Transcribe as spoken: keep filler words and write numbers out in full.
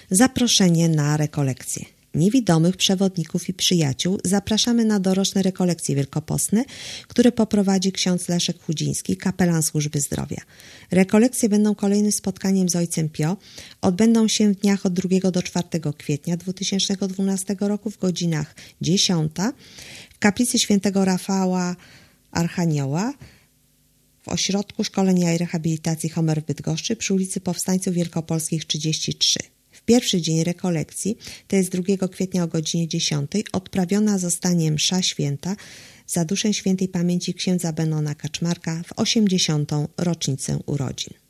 Zaproszenie na rekolekcje. Niewidomych przewodników i przyjaciół zapraszamy na doroczne rekolekcje wielkopostne, które poprowadzi ksiądz Leszek Chudziński, kapelan służby zdrowia. Rekolekcje będą kolejnym spotkaniem z Ojcem Pio. Odbędą się w dniach od drugiego do czwartego kwietnia dwa tysiące dwunastego roku w godzinach dziesiątej w kaplicy świętego Rafała Archanioła w Ośrodku Szkolenia i Rehabilitacji Homer w Bydgoszczy przy ulicy Powstańców Wielkopolskich trzydzieści trzy. W pierwszy dzień rekolekcji, to jest drugiego kwietnia o godzinie dziesiątej, odprawiona zostanie msza święta za duszę świętej pamięci księdza Benona Kaczmarka w osiemdziesiątą rocznicę urodzin.